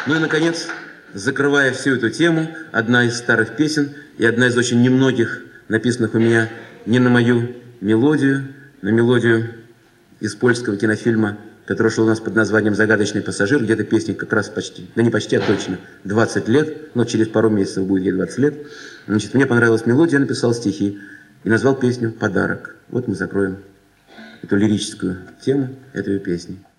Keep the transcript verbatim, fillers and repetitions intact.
Ну и, наконец, закрывая всю эту тему, одна из старых песен и одна из очень немногих, написанных у меня не на мою мелодию, на мелодию из польского кинофильма, который шел у нас под названием «Загадочный пассажир», где-то песни как раз почти, да не почти, а точно, двадцать лет, но через пару месяцев будет ей двадцать лет. Значит, мне понравилась мелодия, я написал стихи и назвал песню «Подарок». Вот мы закроем эту лирическую тему этой песни.